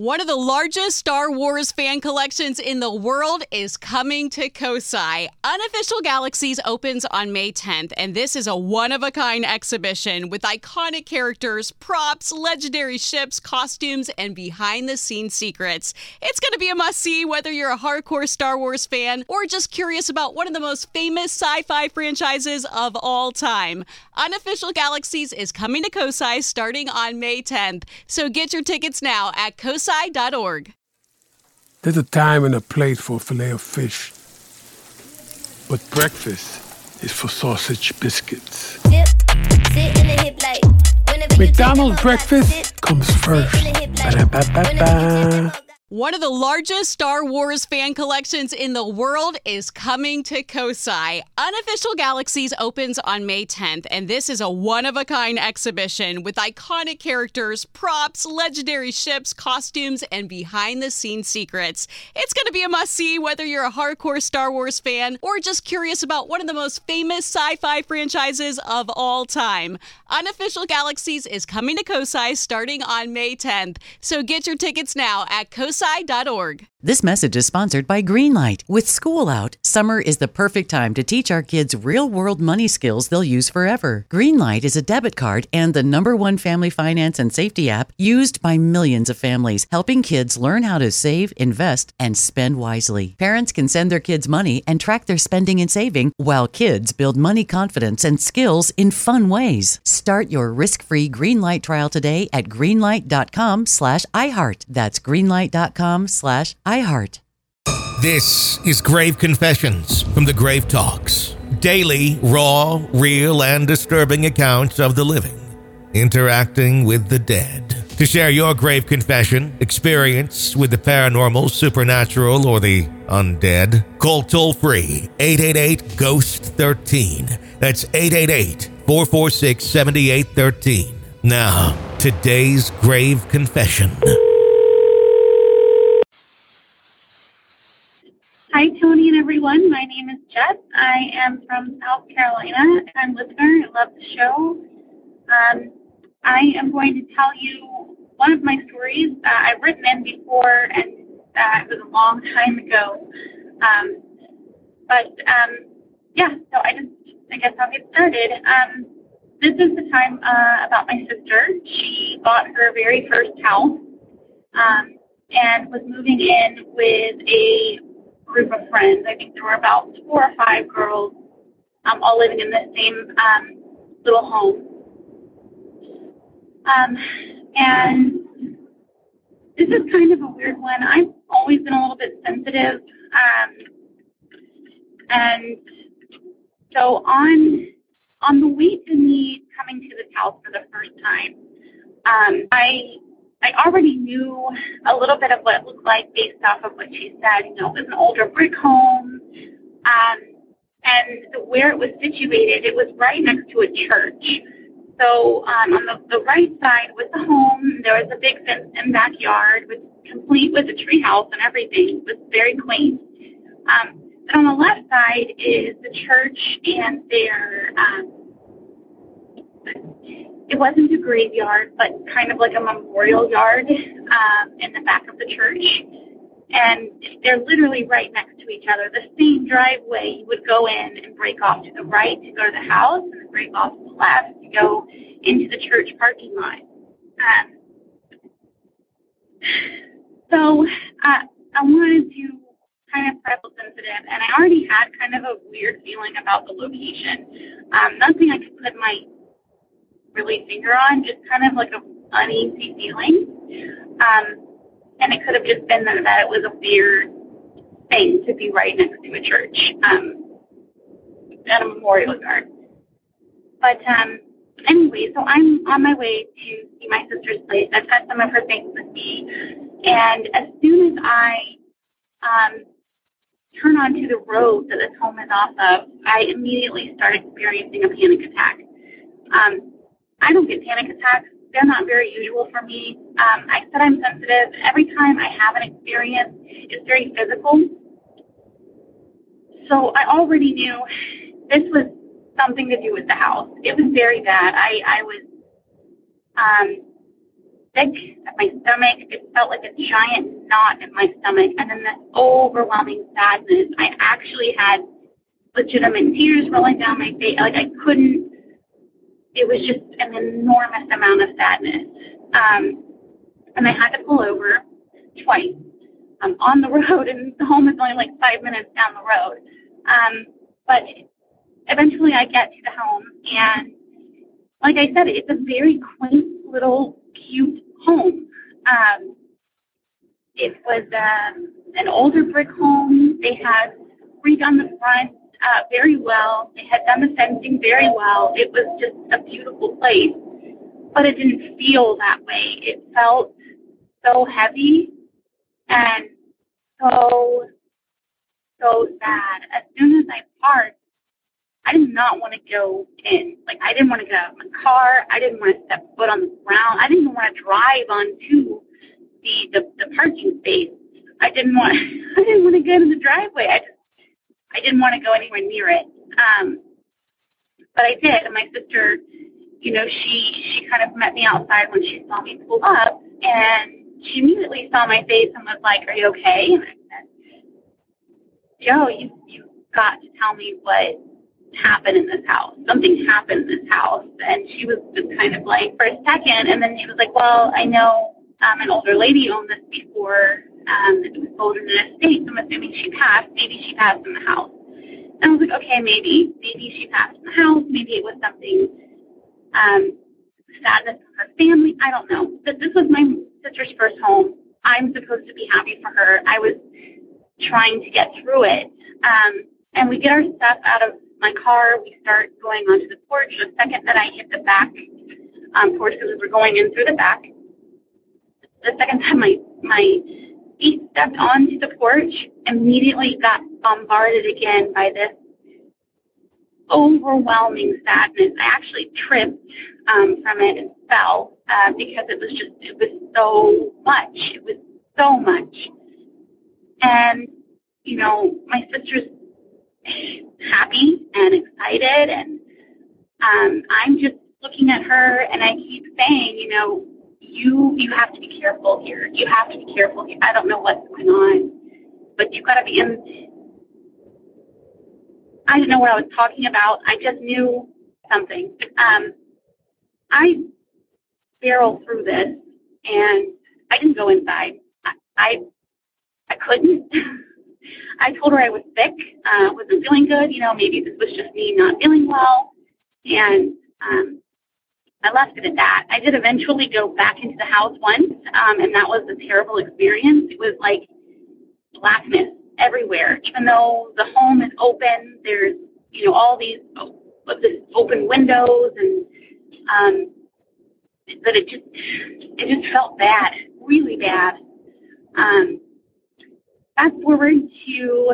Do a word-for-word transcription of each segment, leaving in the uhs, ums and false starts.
One of the largest Star Wars fan collections in the world is coming to Cosi. Unofficial Galaxies opens on May tenth, and this is a one-of-a-kind exhibition with iconic characters, props, legendary ships, costumes, and behind-the-scenes secrets. It's going to be a must-see whether you're a hardcore Star Wars fan or just curious about one of the most famous sci-fi franchises of all time. Unofficial Galaxies is coming to Cosi starting on May tenth, so get your tickets now at cosi dot org. There's a time and a place for filet of fish, but breakfast is for sausage biscuits. Dip, sit in the hip like, McDonald's breakfast comes first. Ba-da-ba-ba-ba. One of the largest Star Wars fan collections in the world is coming to Cosi. Unofficial Galaxies opens on May tenth, and this is a one-of-a-kind exhibition with iconic characters, props, legendary ships, costumes, and behind-the-scenes secrets. It's going to be a must-see whether you're a hardcore Star Wars fan or just curious about one of the most famous sci-fi franchises of all time. Unofficial Galaxies is coming to Cosi starting on May tenth, so get your tickets now at cosi dot org. This message is sponsored by Greenlight. With school out, summer is the perfect time to teach our kids real-world money skills they'll use forever. Greenlight is a debit card and the number one family finance and safety app used by millions of families, helping kids learn how to save, invest, and spend wisely. Parents can send their kids money and track their spending and saving, while kids build money confidence and skills in fun ways. Start your risk-free Greenlight trial today at greenlight.com slash iHeart. That's greenlight.com slash iHeart. This is Grave Confessions from the Grave Talks. Daily, raw, real, and disturbing accounts of the living interacting with the dead. To share your grave confession, experience with the paranormal, supernatural, or the undead, call toll-free eight eight eight, ghost one three. That's eight eight eight, four four six, seven eight one three. Now, today's grave confession. Hi, Tony and everyone. My name is Jess. I am from South Carolina. I'm a listener. I love the show. Um, I am going to tell you one of my stories. Uh, I've written in before, and uh, it was a long time ago. Um, but, um, yeah, so I just, I guess I'll get started. Um, this is the time uh, about my sister. She bought her very first house um, and was moving in with a group of friends. I think there were about four or five girls um, all living in the same um, little home. Um, and this is kind of a weird one. I've always been a little bit sensitive. Um, and so on on the way to me coming to this house for the first time, um, I I already knew a little bit of what it looked like based off of what she said. You know, it was an older brick home, um, and where it was situated, it was right next to a church. So um, on the, the right side was the home. There was a big fenced-in backyard, with, complete with a tree house and everything. It was very quaint. Um, but on the left side is the church and their um, it wasn't a graveyard, but kind of like a memorial yard um, in the back of the church. And they're literally right next to each other. The same driveway, you would go in and break off to the right to go to the house, and break off to the left to go into the church parking lot. Um, so uh, I wanted to kind of preface sensitive, and I already had kind of a weird feeling about the location. Um, nothing I could put my really finger on, just kind of like an uneasy feeling. Um, and it could have just been that, that it was a weird thing to be right next to a church, um, at a memorial yard. But um, anyway, so I'm on my way to see my sister's place. I've got some of her things with me. And as soon as I um, turn onto the road that this home is off of, I immediately start experiencing a panic attack. Um, I don't get panic attacks. They're not very usual for me. Um, I said I'm sensitive. Every time I have an experience, it's very physical. So I already knew this was something to do with the house. It was very bad. I, I was um, sick at my stomach. It felt like a giant knot in my stomach. And then this overwhelming sadness. I actually had legitimate tears rolling down my face. Like I couldn't, it was just an enormous amount of sadness. Um, and I had to pull over twice. I'm on the road, and the home is only like five minutes down the road. Um, but eventually I get to the home, and like I said, it's a very quaint little cute home. Um, it was um, an older brick home. They had redone the front uh, very well. They had done the fencing very well. It was just a beautiful place, but it didn't feel that way. It felt so heavy and so, so sad. As soon as I parked, I did not want to go in. Like, I didn't want to get out of my car. I didn't want to step foot on the ground. I didn't even want to drive onto the, the, the parking space. I didn't want I didn't want to get in the driveway. I just, I didn't want to go anywhere near it. Um, but I did. And my sister, you know, she, she kind of met me outside when she saw me pull up, and she immediately saw my face and was like, "Are you okay?" And I said, "Joe, you, you've got to tell me what happened in this house. Something happened in this house." And she was just kind of like, for a second, and then she was like, "Well, I know um, an older lady owned this before. Um, it was sold in an estate, so I'm assuming she passed. Maybe she passed in the house." And I was like, okay, maybe. Maybe she passed in the house. Maybe it was something, um, sadness for her family. I don't know. But this was my sister's first home. I'm supposed to be happy for her. I was trying to get through it. Um, and we get our stuff out of my car. We start going onto the porch. The second that I hit the back um, porch, because we were going in through the back, the second time my, my feet stepped onto the porch, immediately got bombarded again by this overwhelming sadness. I actually tripped um, from it and fell uh, because it was just, it was so much. It was so much. And, you know, my sister's happy and excited, and um, I'm just looking at her, and I keep saying, you know, you you have to be careful here. You have to be careful here. I don't know what's going on, but you've got to be in. I didn't know what I was talking about. I just knew something. Um, I barreled through this, and I didn't go inside. I I, I couldn't. I told her I was sick, uh, wasn't feeling good. You know, maybe this was just me not feeling well, and um, I left it at that. I did eventually go back into the house once, um, and that was a terrible experience. It was like blackness everywhere. Even though the home is open, there's, you know, all these this open windows, and um, but it just it just felt bad, really bad. Um, fast forward to,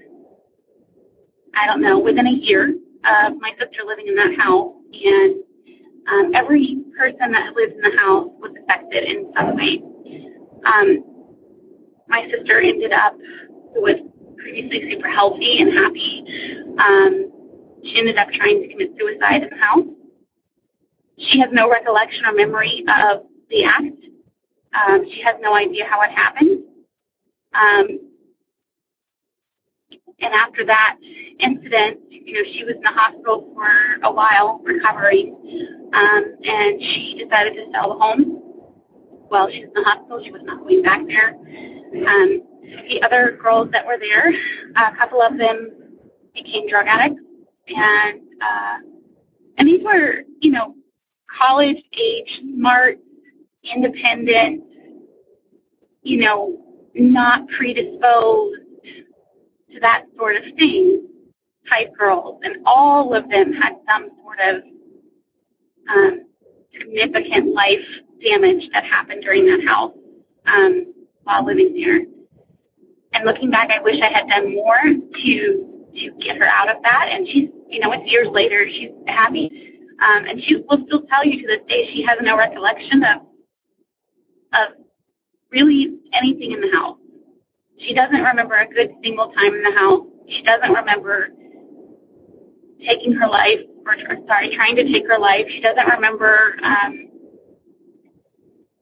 I don't know, within a year of my sister living in that house, and um, every person that lives in the house was affected in some way. Um, my sister ended up, who was previously super healthy and happy, um, she ended up trying to commit suicide in the house. She has no recollection or memory of the act. Um, she has no idea how it happened. Um, and after that incident, you know, she was in the hospital for a while recovering, um, and she decided to sell the home. While she was in the hospital, she was not going back there. Um, the other girls that were there, a couple of them became drug addicts, and uh, and these were, you know, college-age, smart, independent, you know, not predisposed to that sort of thing type girls, and all of them had some sort of um, significant life damage that happened during that house um, while living there. And looking back, I wish I had done more to to get her out of that. And she's, you know, it's years later, she's happy. Um, and she will still tell you to this day she has no recollection of of really anything in the house. She doesn't remember a good single time in the house. She doesn't remember taking her life, or, or sorry, trying to take her life. She doesn't remember um,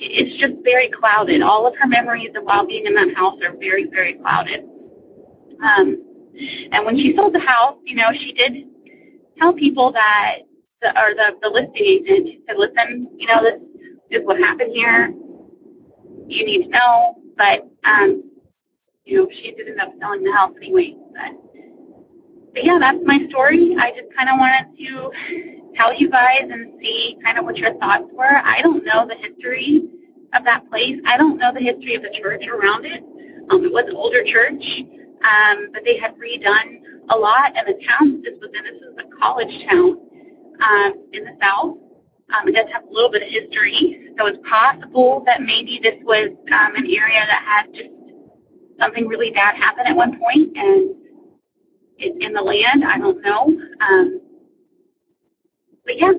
it's just very clouded. All of her memories of while being in that house are very, very clouded. Um, and when she sold the house, you know, she did tell people that, the, or the, the listing agent, she said, listen, you know, this is what happened here. You need to know. But, um, you know, she did end up selling the house anyway. But, but yeah, that's my story. I just kind of wanted to tell you guys and see kind of what your thoughts were. I don't know the history of that place. I don't know the history of the church around it. Um, it was an older church, um, but they had redone a lot, and the town this was in, this is a college town um, in the south. Um, it does have a little bit of history, so it's possible that maybe this was um, an area that had just something really bad happen at one point, and it's in the land. I don't know. Um, But yeah,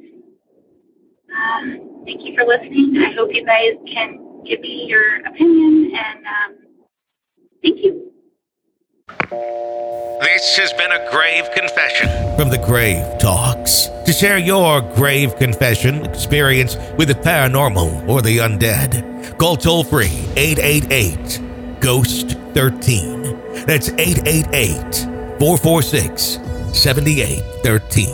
uh, thank you for listening. I hope you guys can give me your opinion, and um, thank you. This has been a grave confession from the Grave Talks. To share your grave confession experience with the paranormal or the undead, call toll-free eight eight eight, ghost thirteen. That's eight eight eight, four four six, seven eight one three.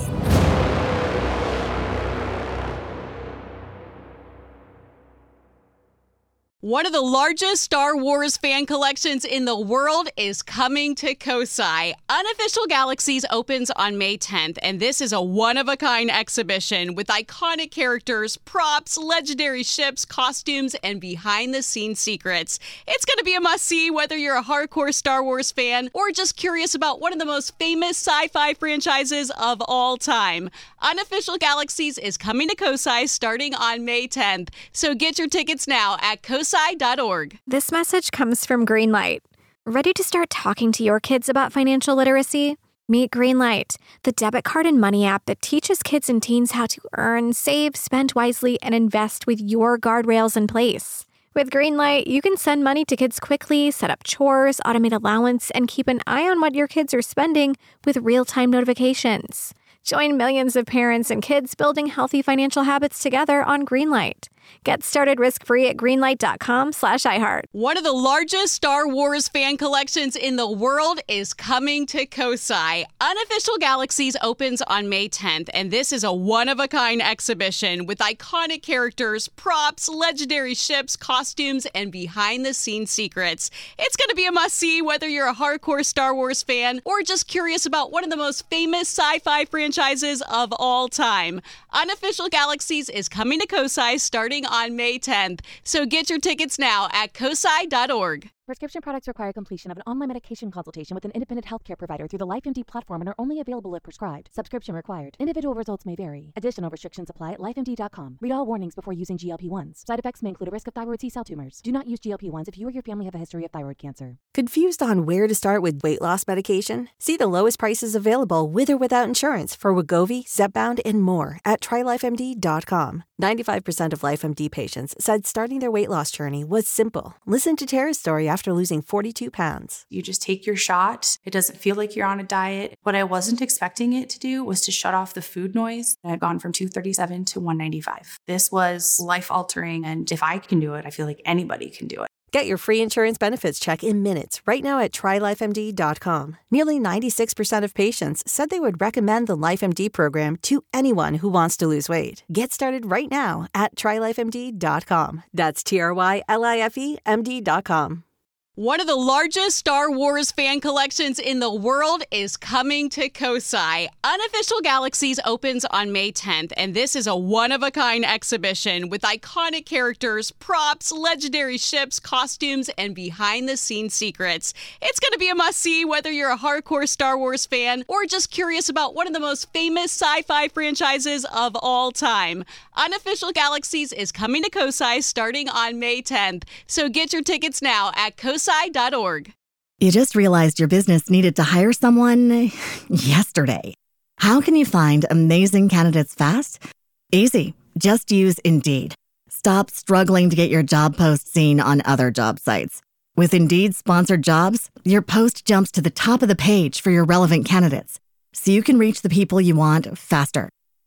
One of the largest Star Wars fan collections in the world is coming to Kosai. Unofficial Galaxies opens on May tenth, and this is a one-of-a-kind exhibition with iconic characters, props, legendary ships, costumes, and behind-the-scenes secrets. It's going to be a must-see whether you're a hardcore Star Wars fan or just curious about one of the most famous sci-fi franchises of all time. Unofficial Galaxies is coming to Kosai starting on May tenth, so get your tickets now at kosai dot org. This message comes from Greenlight. Ready to start talking to your kids about financial literacy? Meet Greenlight, the debit card and money app that teaches kids and teens how to earn, save, spend wisely, and invest with your guardrails in place. With Greenlight, you can send money to kids quickly, set up chores, automate allowance, and keep an eye on what your kids are spending with real-time notifications. Join millions of parents and kids building healthy financial habits together on Greenlight. Get started risk-free at greenlight.com slash iHeart. One of the largest Star Wars fan collections in the world is coming to Kosai. Unofficial Galaxies opens on May tenth, and this is a one-of-a-kind exhibition with iconic characters, props, legendary ships, costumes, and behind-the-scenes secrets. It's going to be a must-see whether you're a hardcore Star Wars fan or just curious about one of the most famous sci-fi franchises of all time. Unofficial Galaxies is coming to Kosai starting on May tenth, so get your tickets now at kosai dot org. Prescription products require completion of an online medication consultation with an independent healthcare provider through the LifeMD platform and are only available if prescribed. Subscription required. Individual results may vary. Additional restrictions apply at life M D dot com. Read all warnings before using G L P one s. Side effects may include a risk of thyroid C-cell tumors. Do not use G L P one s if you or your family have a history of thyroid cancer. Confused on where to start with weight loss medication? See the lowest prices available with or without insurance for Wegovy, Zepbound, and more at try life M D dot com. ninety-five percent of LifeMD patients said starting their weight loss journey was simple. Listen to Tara's story after losing forty-two pounds. You just take your shot. It doesn't feel like you're on a diet. What I wasn't expecting it to do was to shut off the food noise. I've gone from two thirty-seven to one ninety-five. This was life-altering, and if I can do it, I feel like anybody can do it. Get your free insurance benefits check in minutes right now at try life M D dot com. Nearly ninety-six percent of patients said they would recommend the LifeMD program to anyone who wants to lose weight. Get started right now at try life M D dot com. That's T R Y L I F E M D dot com. One of the largest Star Wars fan collections in the world is coming to Kosai. Unofficial Galaxies opens on May tenth, and this is a one-of-a-kind exhibition with iconic characters, props, legendary ships, costumes, and behind-the-scenes secrets. It's going to be a must-see whether you're a hardcore Star Wars fan or just curious about one of the most famous sci-fi franchises of all time. Unofficial Galaxies is coming to Kosai starting on May tenth, so get your tickets now at kosai dot org. You just realized your business needed to hire someone yesterday. How can you find amazing candidates fast? Easy. Just use Indeed. Stop struggling to get your job post seen on other job sites. With Indeed sponsored jobs, your post jumps to the top of the page for your relevant candidates, so you can reach the people you want faster.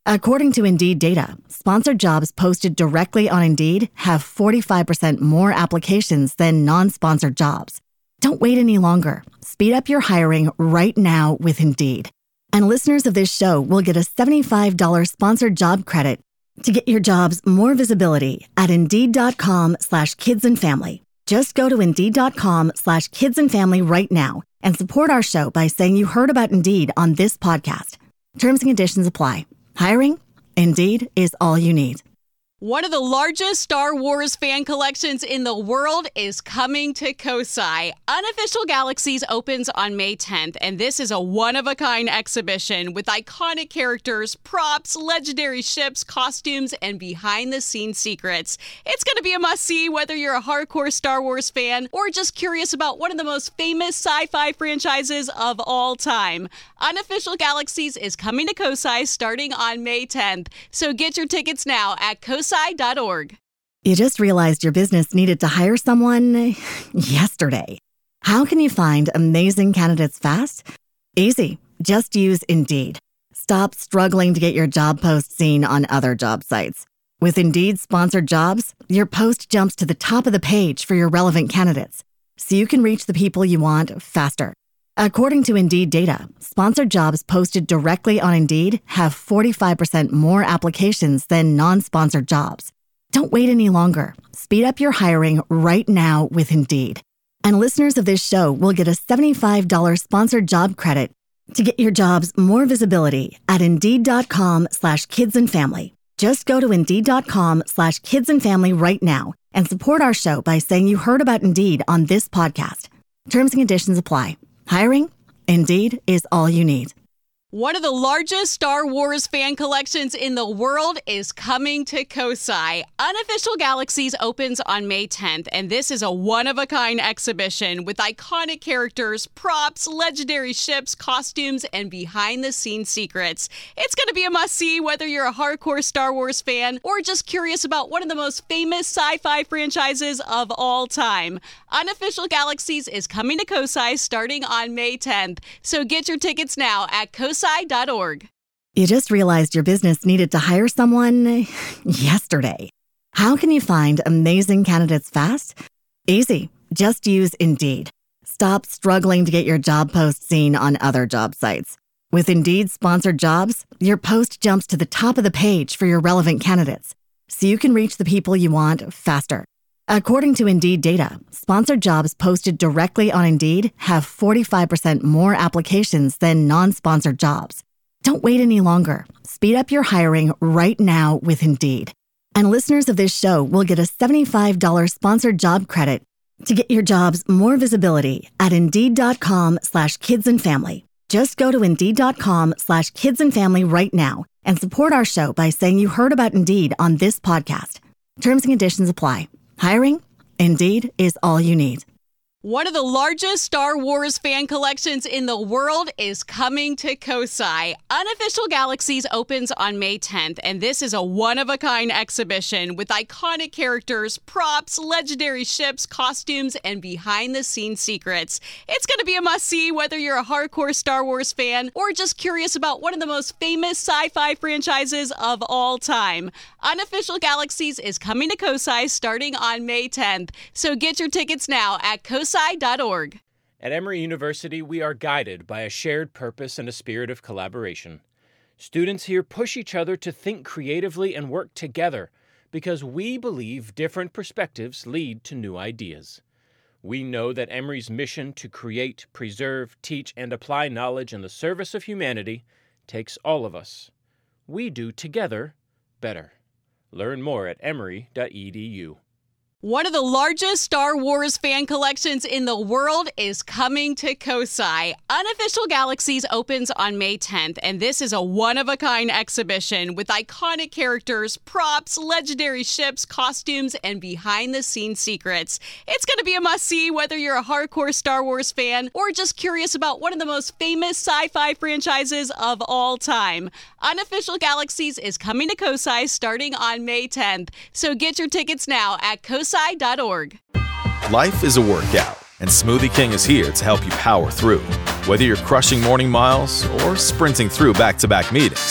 According to Indeed data, sponsored jobs posted directly on Indeed have forty-five percent more applications than non-sponsored jobs. Don't wait any longer. Speed up your hiring right now with Indeed. And listeners of this show will get a seventy-five dollars sponsored job credit to get your jobs more visibility at Indeed.com slash kids and family. Just go to Indeed.com slash kids and family right now and support our show by saying you heard about Indeed on this podcast. Terms and conditions apply. Hiring? Indeed is all you need. One of the largest Star Wars fan collections in the world is coming to Kosai. Unofficial Galaxies opens on May tenth, and this is a one-of-a-kind exhibition with iconic characters, props, legendary ships, costumes, and behind-the-scenes secrets. It's going to be a must-see whether you're a hardcore Star Wars fan or just curious about one of the most famous sci-fi franchises of all time. Unofficial Galaxies is coming to Kosai starting on May tenth, so get your tickets now at kosai dot org. You just realized your business needed to hire someone yesterday. How can you find amazing candidates fast? Easy. Just use Indeed. Stop struggling to get your job post seen on other job sites. With Indeed sponsored jobs, your post jumps to the top of the page for your relevant candidates, so you can reach the people you want faster. According to Indeed data, sponsored jobs posted directly on Indeed have forty-five percent more applications than non-sponsored jobs. Don't wait any longer. Speed up your hiring right now with Indeed. And listeners of this show will get a seventy-five dollars sponsored job credit to get your jobs more visibility at Indeed.com slash kids and family. Just go to Indeed.com slash kids and family right now and support our show by saying you heard about Indeed on this podcast. Terms and conditions apply. Hiring? Indeed is all you need. One of the largest Star Wars fan collections in the world is coming to Kosai. Unofficial Galaxies opens on May tenth, and this is a one-of-a-kind exhibition with iconic characters, props, legendary ships, costumes, and behind-the-scenes secrets. It's going to be a must-see whether you're a hardcore Star Wars fan or just curious about one of the most famous sci-fi franchises of all time. Unofficial Galaxies is coming to Kosai starting on May tenth, so get your tickets now at kosai dot org. You just realized your business needed to hire someone yesterday. How can you find amazing candidates fast? Easy. Just use Indeed. Stop struggling to get your job post seen on other job sites. With Indeed sponsored jobs, your post jumps to the top of the page for your relevant candidates, so you can reach the people you want faster. According to Indeed data, sponsored jobs posted directly on Indeed have forty-five percent more applications than non-sponsored jobs. Don't wait any longer. Speed up your hiring right now with Indeed. And listeners of this show will get a seventy-five dollars sponsored job credit to get your jobs more visibility at Indeed.com slash kids and family. Just go to Indeed.com slash kids and family right now and support our show by saying you heard about Indeed on this podcast. Terms and conditions apply. Hiring? Indeed is all you need. One of the largest Star Wars fan collections in the world is coming to Kosai. Unofficial Galaxies opens on May tenth, and this is a one-of-a-kind exhibition with iconic characters, props, legendary ships, costumes, and behind-the-scenes secrets. It's going to be a must-see whether you're a hardcore Star Wars fan or just curious about one of the most famous sci-fi franchises of all time. Unofficial Galaxies is coming to Kosai starting on May tenth, so get your tickets now at kosai dot org. At Emory University, we are guided by a shared purpose and a spirit of collaboration. Students here push each other to think creatively and work together because we believe different perspectives lead to new ideas. We know that Emory's mission to create, preserve, teach, and apply knowledge in the service of humanity takes all of us. We do together better. Learn more at emory dot e d u. One of the largest Star Wars fan collections in the world is coming to Kosai. Unofficial Galaxies opens on May tenth, and this is a one-of-a-kind exhibition with iconic characters, props, legendary ships, costumes, and behind-the-scenes secrets. It's going to be a must-see whether you're a hardcore Star Wars fan or just curious about one of the most famous sci-fi franchises of all time. Unofficial Galaxies is coming to Kosai starting on May tenth, so get your tickets now at kosai dot org. Life is a workout, and Smoothie King is here to help you power through. Whether you're crushing morning miles or sprinting through back-to-back meetings,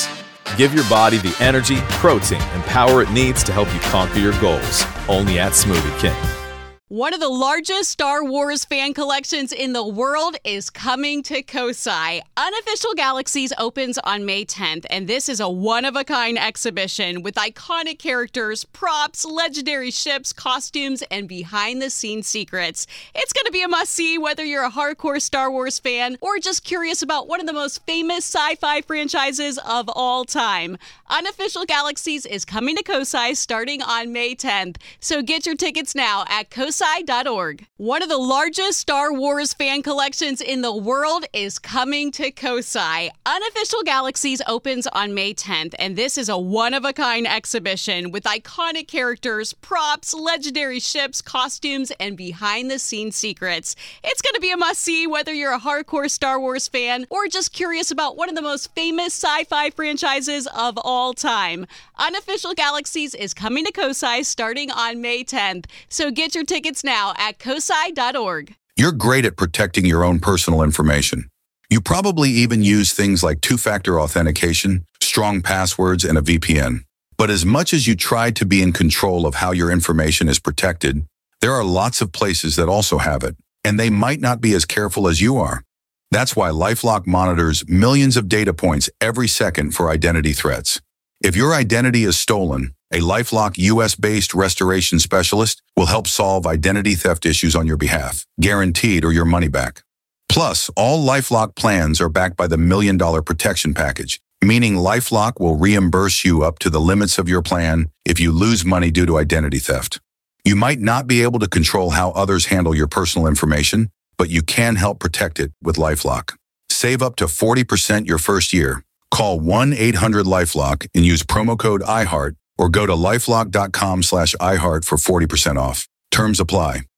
Give your body the energy, protein, and power it needs to help you conquer your goals. Only at Smoothie King. One of the largest Star Wars fan collections in the world is coming to Kosai. Unofficial Galaxies opens on May tenth, and this is a one-of-a-kind exhibition with iconic characters, props, legendary ships, costumes, and behind-the-scenes secrets. It's going to be a must-see whether you're a hardcore Star Wars fan or just curious about one of the most famous sci-fi franchises of all time. Unofficial Galaxies is coming to Kosai starting on May tenth, so get your tickets now at kosai dot org. One of the largest Star Wars fan collections in the world is coming to Kosai. Unofficial Galaxies opens on May tenth, and this is a one-of-a-kind exhibition with iconic characters, props, legendary ships, costumes, and behind-the-scenes secrets. It's going to be a must-see whether you're a hardcore Star Wars fan or just curious about one of the most famous sci-fi franchises of all time. Unofficial Galaxies is coming to Kosai starting on May tenth, so get your tickets now at kosai dot org. You're great at protecting your own personal information. You probably even use things like two-factor authentication, strong passwords, and a V P N. But as much as you try to be in control of how your information is protected, there are lots of places that also have it, and they might not be as careful as you are. That's why LifeLock monitors millions of data points every second for identity threats. If your identity is stolen, a LifeLock U S-based restoration specialist will help solve identity theft issues on your behalf, guaranteed or your money back. Plus, all LifeLock plans are backed by the Million Dollar Protection Package, meaning LifeLock will reimburse you up to the limits of your plan if you lose money due to identity theft. You might not be able to control how others handle your personal information, but you can help protect it with LifeLock. Save up to forty percent your first year. Call one eight hundred LifeLock and use promo code iHeart or go to lifelock dot com slash iHeart for forty percent off. Terms apply.